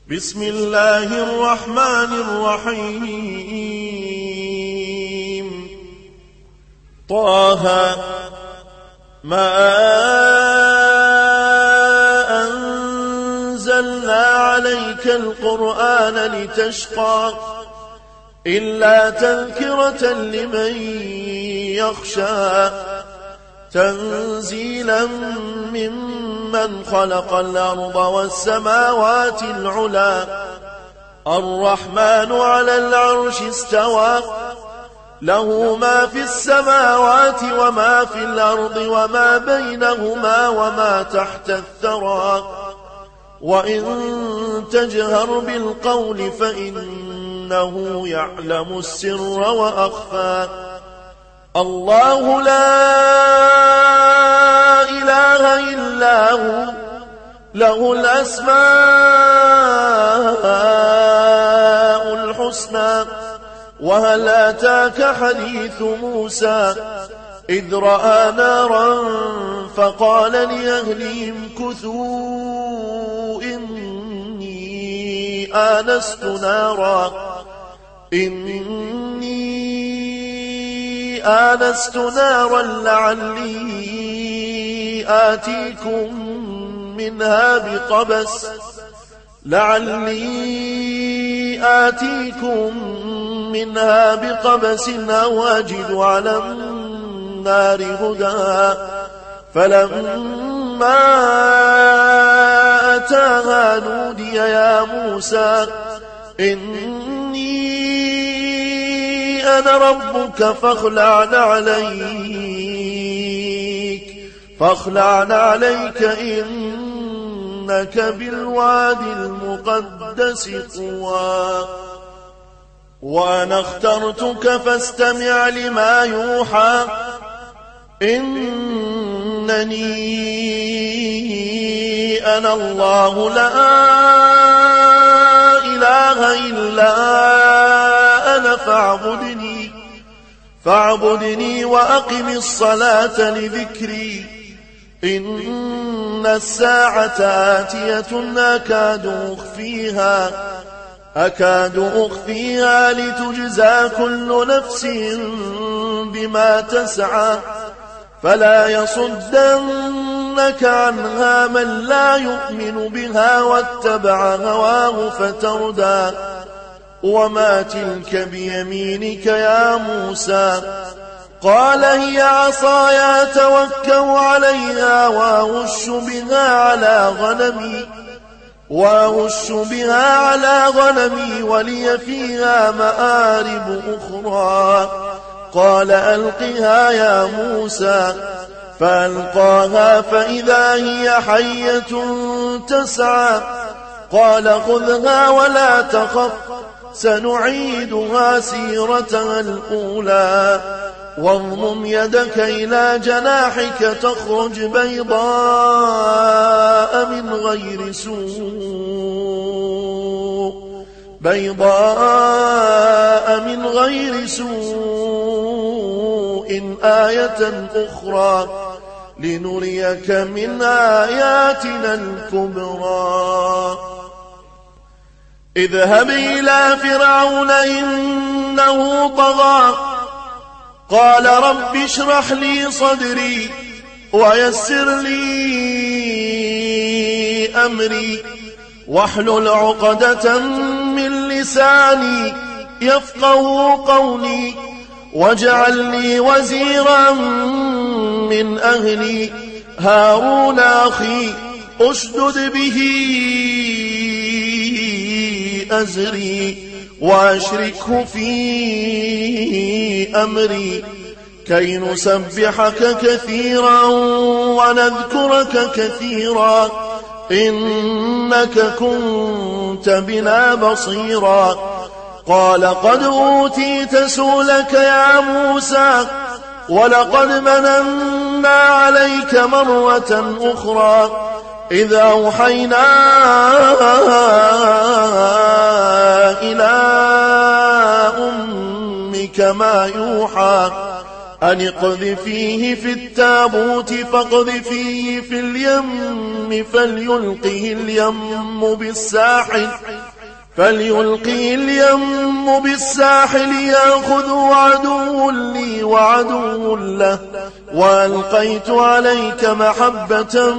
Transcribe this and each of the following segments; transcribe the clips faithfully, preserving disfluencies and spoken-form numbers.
بسم الله الرحمن الرحيم. طه ما أنزلنا عليك القرآن لتشقى إلا تذكرة لمن يخشى تنزيلا ممن خلق الأرض والسماوات العلى الرحمن على العرش استوى له ما في السماوات وما في الأرض وما بينهما وما تحت الثرى وإن تجهر بالقول فإنه يعلم السر وأخفى الله لا إله إلا هو له الأسماء الحسنى وهل أتاك حديث موسى إذ رأى نارا فقال لأهلهم كثوا إني آنست نارا إني آنست نارا لعلي آتيكم منها بقبس لعلي آتيكم منها بقبس أو أجد على النار هدى فلما أتاها نودي يا موسى إني أنا ربك فاخلع عليك فاخلع عليك إنك بالوادي المقدس طوى وأنا اخترتك فاستمع لما يوحى إنني أنا الله لا إله إلا أنا فاعبدني فاعبدني وأقم الصلاة لذكري إن الساعة آتية أكاد أخفيها أكاد أخفيها لتجزى كل نفس بما تسعى فلا يصدنك عنها من لا يؤمن بها واتبع هواه فتردى وما تلك بيمينك يا موسى قال هي عصاي أتوكأ عليها وأهش بها على غنمي وأهش بها على غنمي ولي فيها مآرب أخرى قال ألقها يا موسى فألقاها فإذا هي حية تسعى قال خذها ولا تخف سنعيدها سيرتها الأولى واضمم يدك إلى جناحك تخرج بيضاء من غير سوء بيضاء من غير سوء آية أخرى لنريك من آياتنا الكبرى اذهب إلى فرعون إنه طغى قال رب اشرح لي صدري ويسر لي أمري واحلل عقدة من لساني يفقه قولي واجعل لي وزيرا من أهلي هارون أخي أشدد به أزري وأشركه في أمري كي نسبحك كثيرا ونذكرك كثيرا إنك كنت بنا بصيرا قال قد أوتيت سؤلك يا موسى ولقد مننا عليك مرة أخرى إذا أوحينا إلى أمك ما يوحى أن اقذفيه في التابوت فاقذفيه في اليم فليلقه اليم بالساحل فليلقي اليم بالساحل يأخذه عدو لي وعدو له وألقيت عليك محبة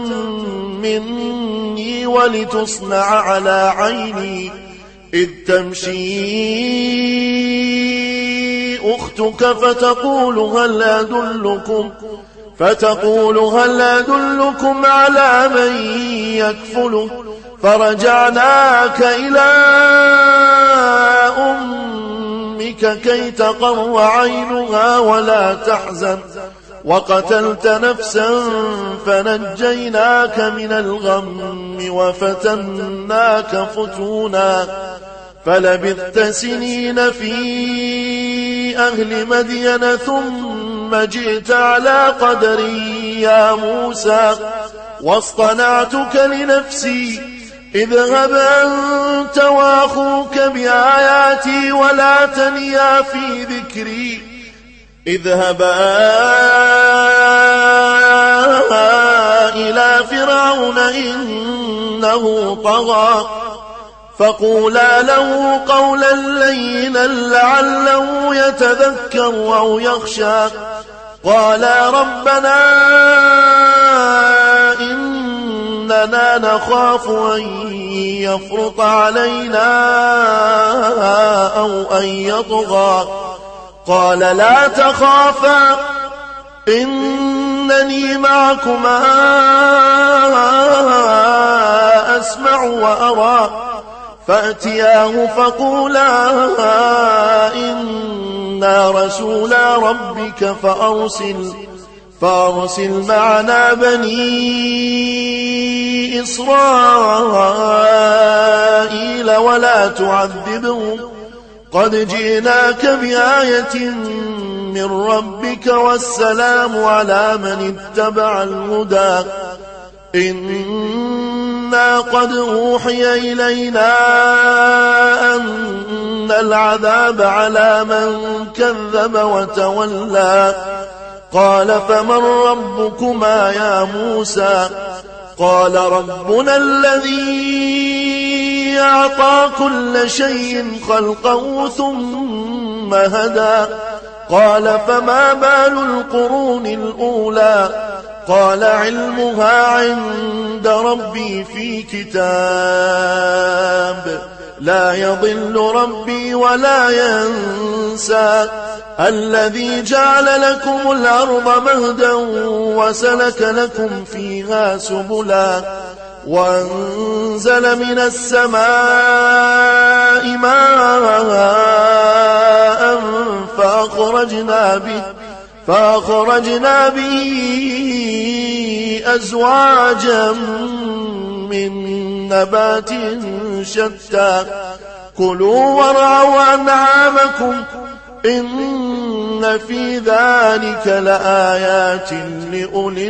مني ولتصنع على عيني إذ تمشي أختك فتقول هل أدلكم فتقول هل أدلكم على من يكفله فرجعناك إلى أمك كي تقر عينها ولا تحزن وقتلت نفسا فنجيناك من الغم وفتناك فتونا فلبثت سنين في أهل مدين ثم جئت على قدري يا موسى واصطنعتك لنفسي اذهب أنت وأخوك بآياتي ولا تنيا في ذكري اذهبا إلى فرعون إنه طغى فقولا له قولا لينا لعله يتذكر أو يخشى قالا ربنا إننا نخاف أن يفرط علينا أو أن يطغى قال لا تخافا إنني معكما أسمع وأرى فأتياه فقولا إنا رسولا ربك فأرسل فأرسل معنا بني إسرائيل ولا تعذبهم قد جئناك بآية من ربك والسلام على من اتبع الهدى إنا قد أوحي إلينا أن العذاب على من كذب وتولى قال فمن ربكما يا موسى قال ربنا الذي أعطى كل شيء خلقه ثم هدى قال فما بال القرون الأولى قال علمها عند ربي في كتاب لا يضل ربي ولا ينسى الذي جعل لكم الأرض مهدا وسلك لكم فيها سبلا وأنزل من السماء ماء فأخرجنا به فأخرجنا به أزواجا من نبات شتى كلوا وارعوا أنعامكم إن في ذلك لآيات لأولي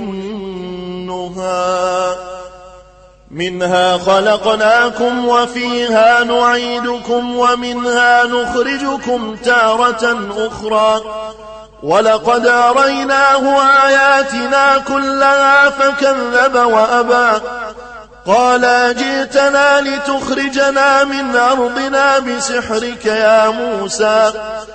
النهى منها خلقناكم وفيها نعيدكم ومنها نخرجكم تارة أخرى ولقد أريناه آياتنا كلها فكذب وأبى قال جئتنا لتخرجنا من أرضنا بسحرك يا موسى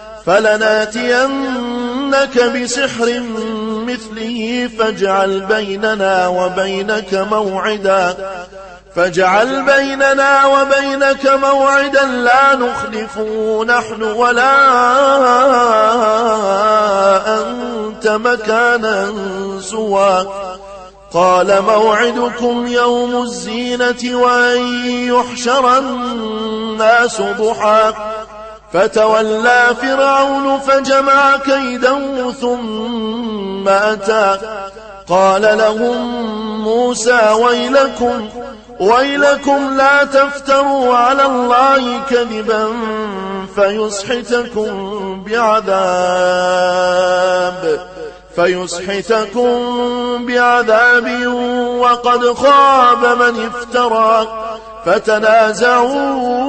فلناتينك بسحر مثله فاجعل بيننا وبينك موعدا فاجعل بيننا وبينك موعدا لا نخلفه نحن ولا أنت مكانا سوى قال موعدكم يوم الزينة وأن يحشر الناس ضحى فتولى فرعون فجمع كيده ثم أتى قال لهم موسى ويلكم ويلكم لا تفتروا على الله كذبا فيسحتكم بعذاب فيسحتكم بعذاب وقد خاب من افترى فتنازعوا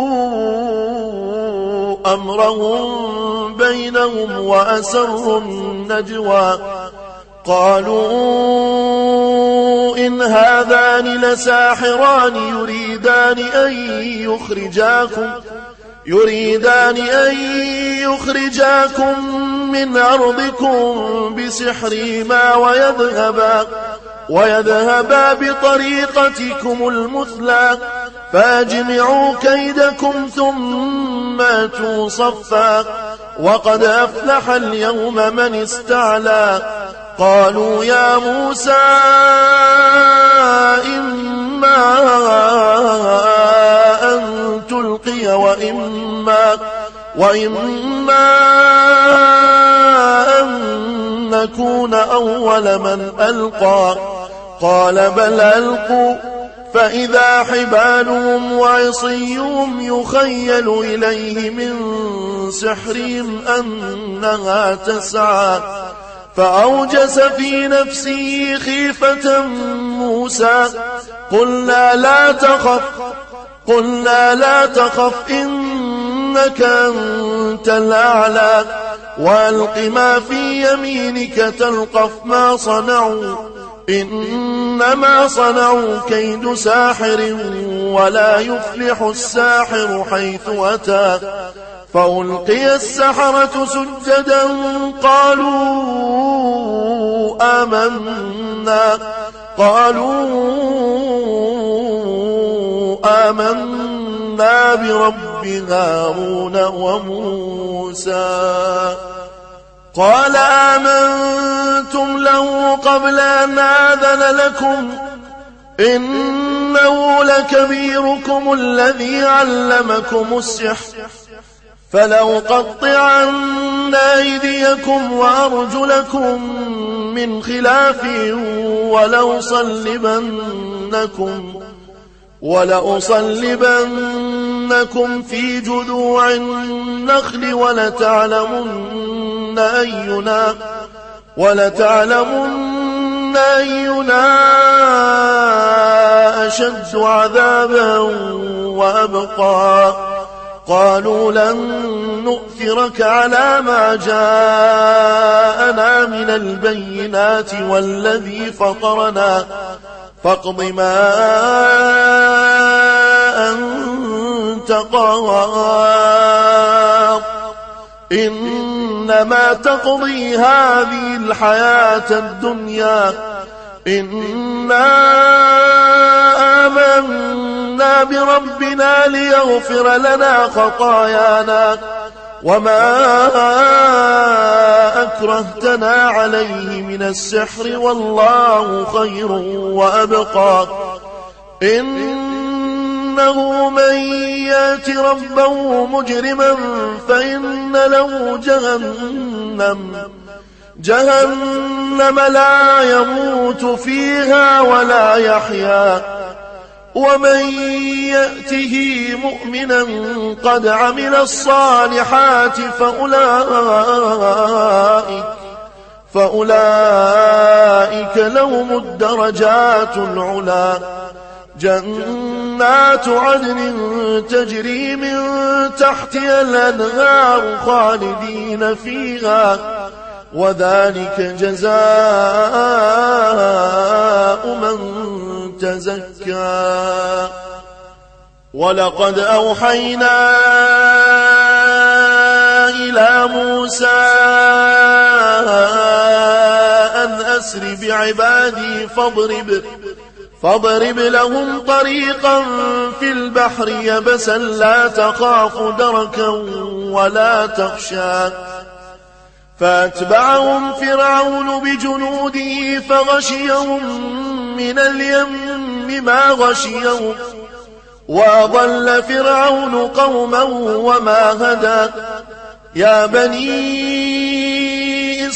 أمرهم بينهم وأسروا النجوى قالوا إن هذان لساحران يريدان أن يخرجاكم يريدان أن يخرجاكم من أرضكم بسحرهما ويذهبا ويذهبا بطريقتكم المثلى فاجمعوا كيدكم ثم أتوا صفا وقد أفلح اليوم من استعلى. قالوا يا موسى إما أن تلقي وإما, وإما أن نكون أول من ألقى. قال بل ألقوا فإذا حبالهم وعصيهم يخيل إليه من سحرهم أنها تسعى فأوجس في نفسه خيفة موسى قلنا لا تخف قلنا لا تخف إنك أنت الأعلى وألق ما في يمينك تلقف ما صنعوا إنما صنعوا كيد ساحر ولا يفلح الساحر حيث أتى. فألقي السحرة سجدا قالوا آمنا قالوا آمنا برب هارون وموسى. قال آمنتم له قبل أن آذن لكم إنه لكبيركم الذي علمكم السحر فلأقطعن أيديكم وأرجلكم من خلاف ولأصلبنكم ولأصلبنكم في جذوع النخل ولتعلمن أينا ولتعلمن أينا أشد عذابا وأبقى. قالوا لن نؤثرك على ما جاءنا من البينات والذي فطرنا فاقض ما أنت قاض إنما تقضي هذه الحياة الدنيا إنا آمنا بربنا ليغفر لنا خطايانا وما أكرهتنا عليه من السحر والله خير وأبقى. إنه من يات ربه مجرما فإن له جهنم جهنم لا يموت فيها ولا يحيا ومن يأته مؤمنا قد عمل الصالحات فأولئك, فأولئك لهم الدرجات العلا جنات عدن تجري من تحتها الأنهار خالدين فيها وذلك جزاء من تزكى. ولقد أوحينا إلى موسى أن أسر بعبادي فاضرب فاضرب لهم طريقا في البحر يبسا لا تخاف دركا ولا تخشى. فأتبعهم فرعون بجنوده فغشيهم من اليم ما غشيهم وأضل فرعون قومه وما هدى. يا بني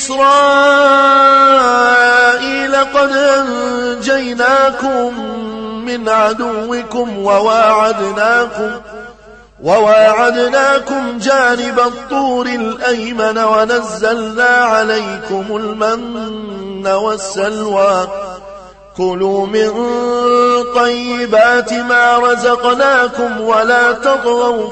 إسرائيل قد أنجيناكم من عدوكم وواعدناكم وواعدناكم جانب الطور الأيمن ونزلنا عليكم المن والسلوى كلوا من طيبات ما رزقناكم ولا تطغوا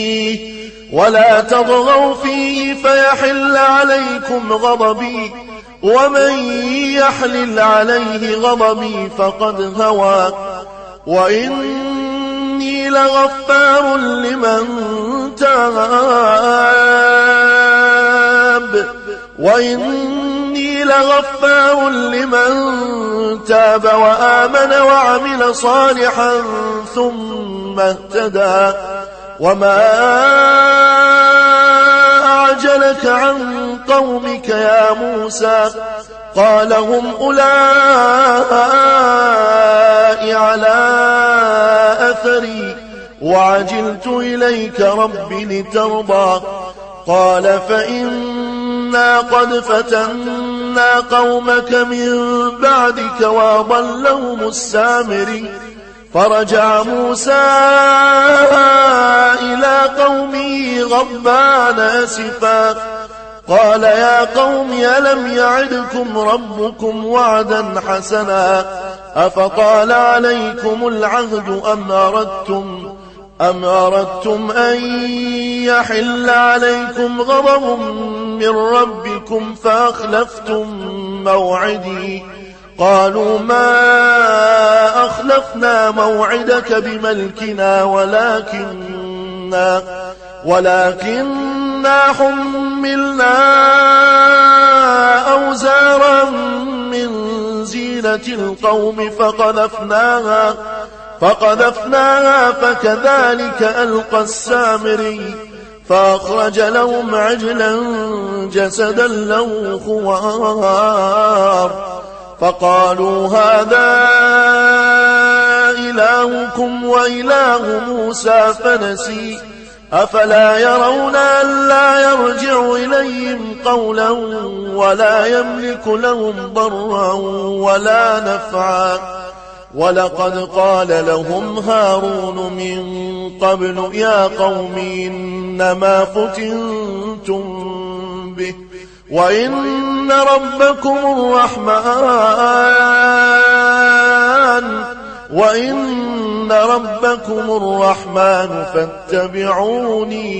فيه ولا تطغوا فيه فيحل عليكم غضبي ومن يحلل عليه غضبي فقد هوى وإني لغفار لمن تاب وإني لغفار لمن تاب وآمن وعمل صالحا ثم اهتدى وما أعجلك عن قومك يا موسى قال هم أولئك على أثري وعجلت إليك رب لترضى قال فإنا قد فتنا قومك من بعدك وأضلهم السامري فرجع موسى إلى قومه غضبان أسفا قال يا قوم ألم يعدكم ربكم وعدا حسنا أفطال عليكم العهد أم أردتم أم أردتم أن يحل عليكم غضب من ربكم فأخلفتم موعدي قالوا ما أخلفنا موعدك بملكنا ولكننا ولكننا حملنا أوزارا من زينة القوم فقذفناها فقذفناها فكذلك ألقى السامري فأخرج لهم عجلا جسدا له خوار فقالوا هذا إلهكم وإله موسى فنسي أفلا يرون ألا يرجع إليهم قولا ولا يملك لهم ضرا ولا نفعا ولقد قال لهم هارون من قبل يا قوم إنما فتنتم به وإن ربكم الرحمن وإن ربكم الرحمن فاتبعوني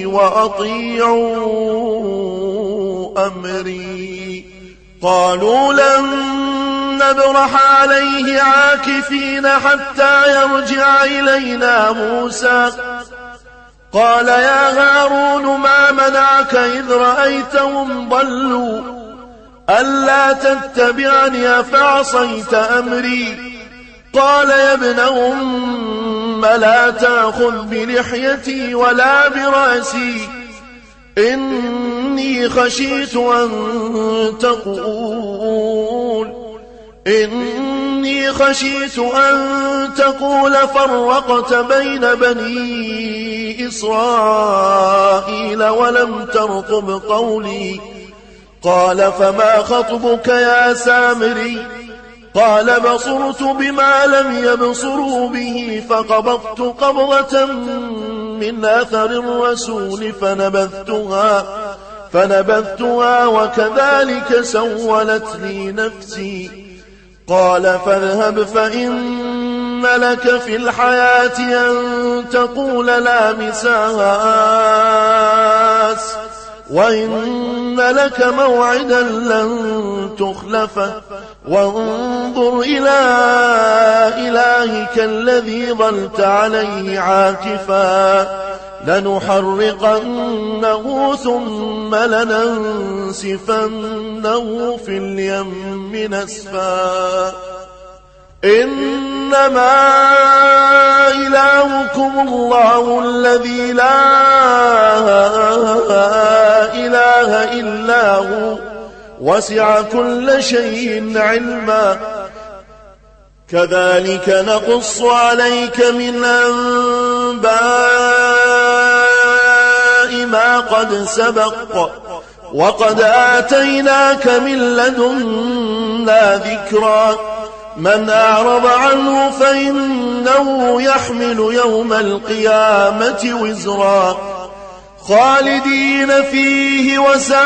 وأطيعوا أمري قالوا لن نبرح عليه عاكفين حتى يرجع إلينا موسى قال يا هارون ما منعك إذ رأيتهم ضلوا ألا تتبعني أفعصيت أمري قال يا ابن أم لا تأخذ بلحيتي ولا برأسي إني خشيت أن تقول إني خشيت أن تقول فرقت بين بني إسرائيل ولم ترقب قولي قال فما خطبك يا سامري قال بصرت بما لم يبصروا به فقبضت قبضة من أثر الرسول فنبذتها فنبذتها وكذلك سولت لي نفسي قال فاذهب فإن لك في الحياة أن تقول لا مساس وإن لك موعدا لن تخلفه وانظر إلى إلهك الذي ظلت عليه عاكفا لنحرقنه ثم لننسفنه في اليم نسفا إنما إلهكم الله الذي لا إله إلا هو وسع كل شيء علما كذلك نقص عليك من أنباء ما قد سبق وقد آتيناك من لدنا ذكرا من أعرض عنه فإنه يحمل يوم القيامة وزرا خالدين فيه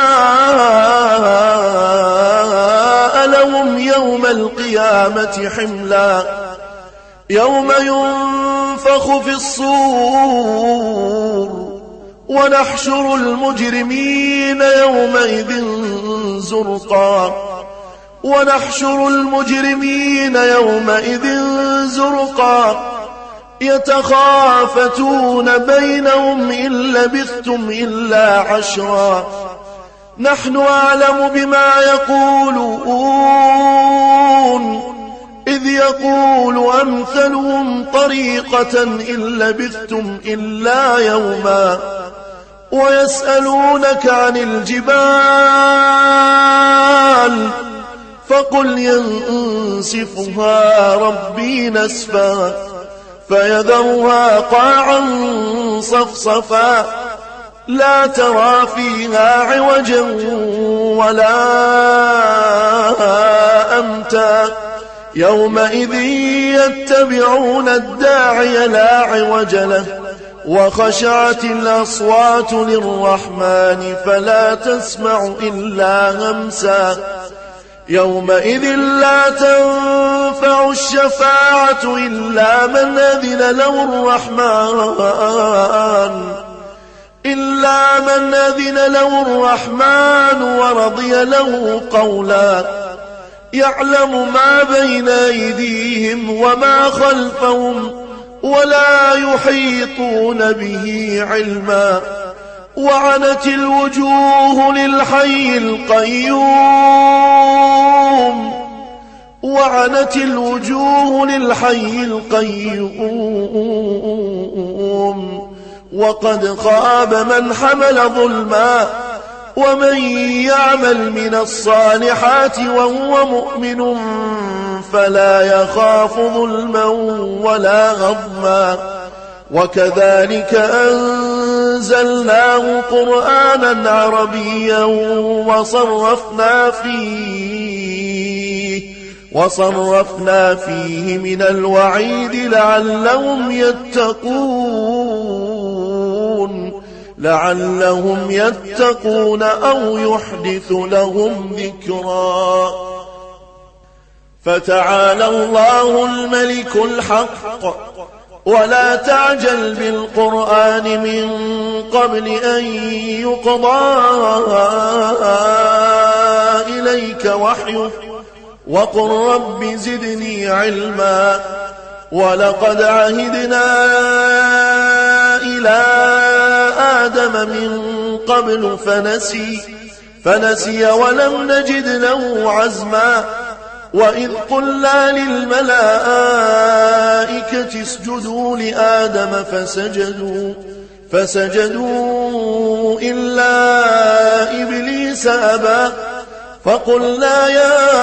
وساء لهم يوم القيامة حملا يوم ينفخ في الصور ونحشر المجرمين يومئذ زرقا ونحشر المجرمين يومئذ زرقا يتخافتون بينهم إن لبثتم إلا عشرا نحن أعلم بما يقولون إذ يقول أمثلهم طريقة إن لبثتم إلا يوما ويسألونك عن الجبال فقل ينسفها ربي نسفا فيذرها قاعا صفصفا لا ترى فيها عوجا ولا أمتا يومئذ يتبعون الداعي لا عوج له وخشعت الأصوات للرحمن فلا تسمع إلا همسا يومئذ لا تنفع الشفاعة إلا من أذن له الرحمن إلا من أذن له الرحمن ورضي له قولا يعلم ما بين أيديهم وما خلفهم ولا يحيطون به علما وعنت الوجوه للحي القيوم وعنت الوجوه للحي القيوم وقد خاب من حمل ظلما ومن يعمل من الصالحات وهو مؤمن فلا يخاف ظلما ولا غضما وكذلك أنزلناه قرآنا عربيا وصرفنا فيه وصرفنا فيه من الوعيد لعلهم يتقون لعلهم يتقون أو يحدث لهم ذكرا فتعالى الله الملك الحق ولا تعجل بالقرآن من قبل أن يقضى إليك وحيه وقل رب زدني علما ولقد عهدنا إلى آدم من قبل فنسي فنسي ولم نجد له عزما وإذ قلنا للملائكة اسجدوا لآدم فسجدوا فسجدوا إلا إبليس أبى فقلنا يا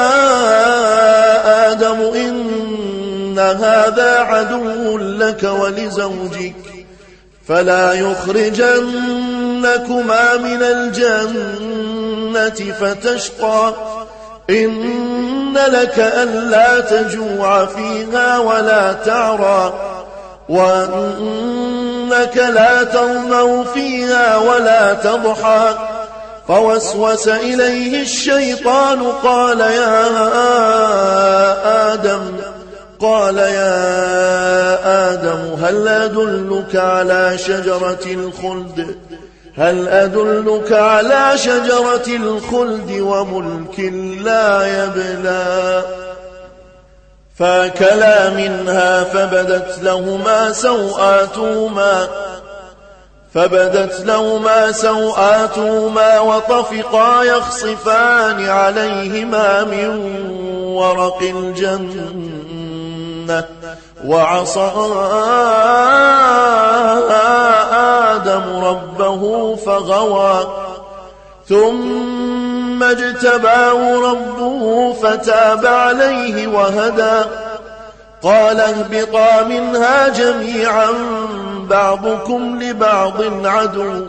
آدم إن هذا عدو لك ولزوجك فلا يخرجنكما من الجنة فتشقى إن لك ألا تجوع فيها ولا تعرى وأنك لا تظمأ فيها ولا تضحى فوسوس إليه الشيطان قال يا آدم قال يا آدم هل أدلك على شجرة الخلد هل أدلك على شجرة الخلد وملك لا يبلى فأكلا منها فبدت لهما سوآتهما فبدت لهما سوآتهما وطفقا يخصفان عليهما من ورق الجنة وعصى آدم ربه فغوى ثم اجتباه ربه فتاب عليه وهدى قال اهبطا منها جميعا بعضكم لبعض عدو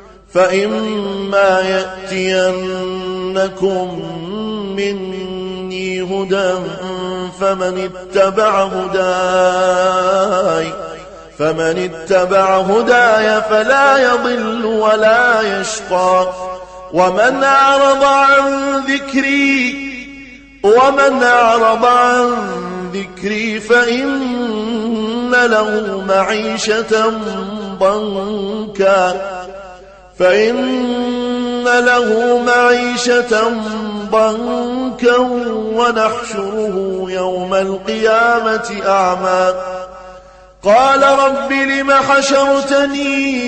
فإما يأتينكم مني هدى فمن اتبع هداي فمن اتبع هداي فلا يضل ولا يشقى ومن أعرض عن ذكري ومن أعرض عن ذكري فإن له معيشة ضنكا فإن له معيشة ضنكا ونحشره يوم القيامة أعمى قال رب لم حشرتني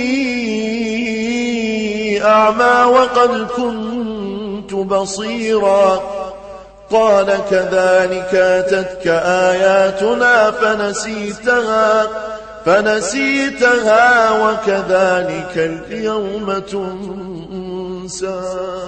أعمى وقد كنت بصيرا قال كذلك أتتك آياتنا فنسيتها فنسيتها وكذلك اليوم تنسى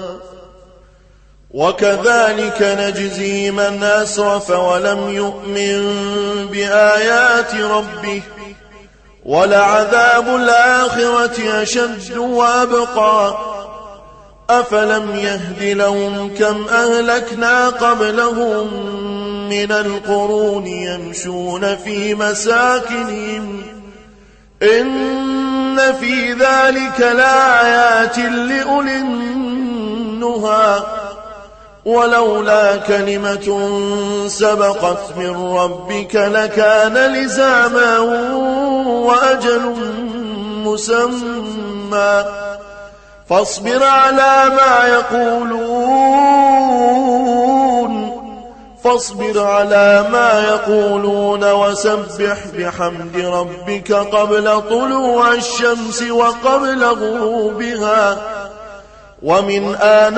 وكذلك نجزي من أسرف ولم يؤمن بآيات ربه ولعذاب الآخرة أشد وأبقى أفلم يهد لهم كم أهلكنا قبلهم من القرون يمشون في مساكنهم إن في ذلك لآيات لأولي النهى ولولا كلمة سبقت من ربك لكان لزاما وأجل مسمى فاصبر على ما يقولون فاصبر على ما يقولون وسبح بحمد ربك قبل طلوع الشمس وقبل غروبها ومن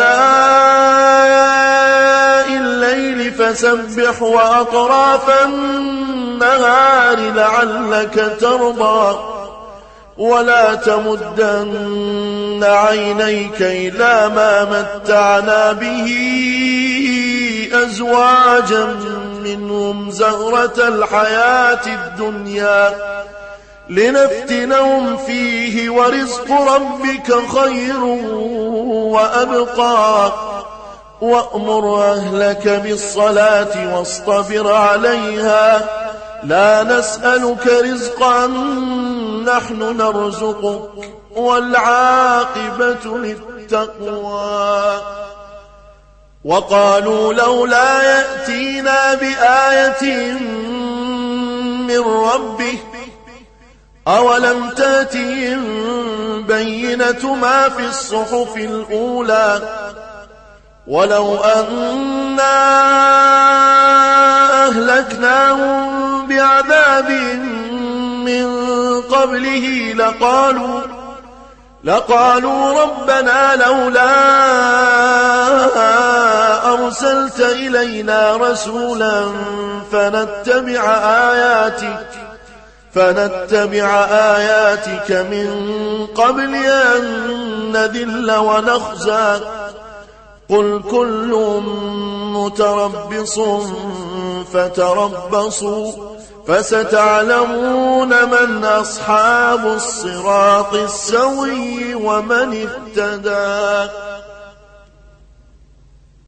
آناء الليل فسبح وأطراف النهار لعلك ترضى ولا تمدن عينيك إلى ما متعنا به أزواجا منهم زهرة الحياة الدنيا لنفتنهم فيه ورزق ربك خير وأبقى وأمر أهلك بالصلاة واصطبر عليها لا نسألك رزقا نحن نرزقك والعاقبة للتقوى وقالوا لولا يأتينا بآية من ربه أولم تأتهم بينة ما في الصحف الأولى ولو أنا أهلكناهم بعذاب من قبله لقالوا لقالوا ربنا لولا أرسلت إلينا رسولا فنتبع آياتك فنتبع آياتك من قبل أن نذل ونخزى قل كل متربص فتربصوا فستعلمون من أصحاب الصراط السوي ومن اهتدى.